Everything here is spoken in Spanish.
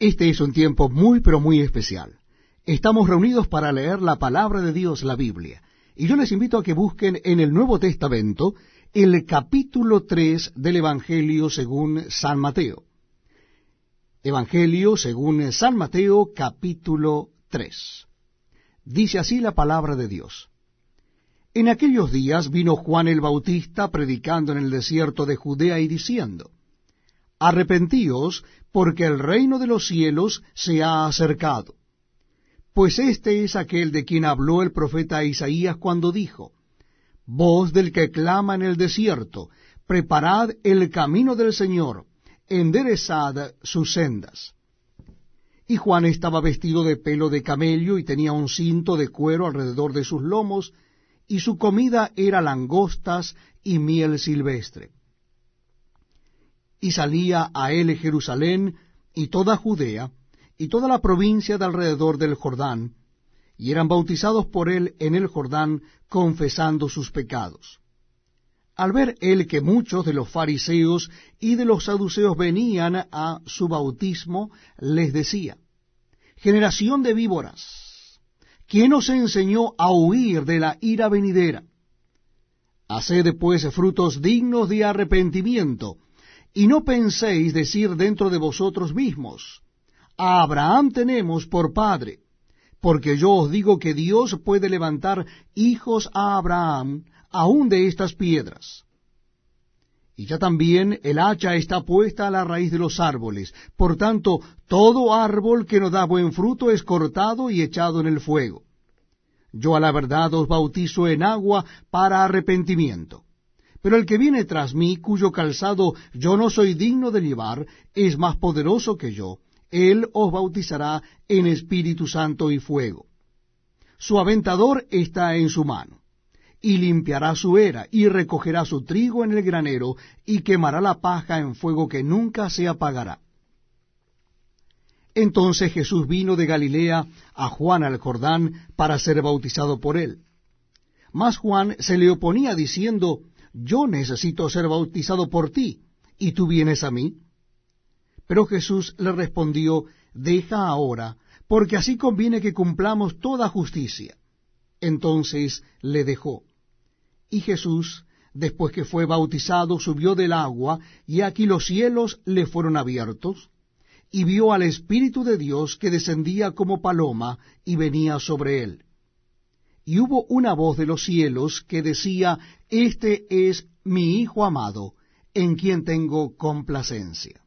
Este es un tiempo muy, pero muy especial. Estamos reunidos para leer la palabra de Dios, la Biblia. Y yo les invito a que busquen en el Nuevo Testamento el capítulo 3 del Evangelio según San Mateo. Evangelio según San Mateo, capítulo 3. Dice así la palabra de Dios. En aquellos días vino Juan el Bautista predicando en el desierto de Judea y diciendo: Arrepentíos, porque el reino de los cielos se ha acercado. Pues este es aquel de quien habló el profeta Isaías cuando dijo: Voz del que clama en el desierto, preparad el camino del Señor, enderezad sus sendas. Y Juan estaba vestido de pelo de camello y tenía un cinto de cuero alrededor de sus lomos, y su comida era langostas y miel silvestre. Y salía a él Jerusalén y toda Judea y toda la provincia de alrededor del Jordán, y eran bautizados por él en el Jordán, confesando sus pecados. Al ver él que muchos de los fariseos y de los saduceos venían a su bautismo, les decía: Generación de víboras, ¿quién os enseñó a huir de la ira venidera? Haced pues frutos dignos de arrepentimiento, y no penséis decir dentro de vosotros mismos: A Abraham tenemos por padre, porque yo os digo que Dios puede levantar hijos a Abraham aun de estas piedras. Y ya también el hacha está puesta a la raíz de los árboles. Por tanto, todo árbol que no da buen fruto es cortado y echado en el fuego. Yo a la verdad os bautizo en agua para arrepentimiento. Pero el que viene tras mí, cuyo calzado yo no soy digno de llevar, es más poderoso que yo. Él os bautizará en Espíritu Santo y fuego. Su aventador está en su mano, y limpiará su era, y recogerá su trigo en el granero, y quemará la paja en fuego que nunca se apagará. Entonces Jesús vino de Galilea a Juan al Jordán para ser bautizado por él. Mas Juan se le oponía diciendo: Yo necesito ser bautizado por ti, ¿y tú vienes a mí? Pero Jesús le respondió: Deja ahora, porque así conviene que cumplamos toda justicia. Entonces le dejó. Y Jesús, después que fue bautizado, subió del agua, y aquí los cielos le fueron abiertos, y vio al Espíritu de Dios que descendía como paloma y venía sobre él. Y hubo una voz de los cielos que decía: Este es mi Hijo amado, en quien tengo complacencia.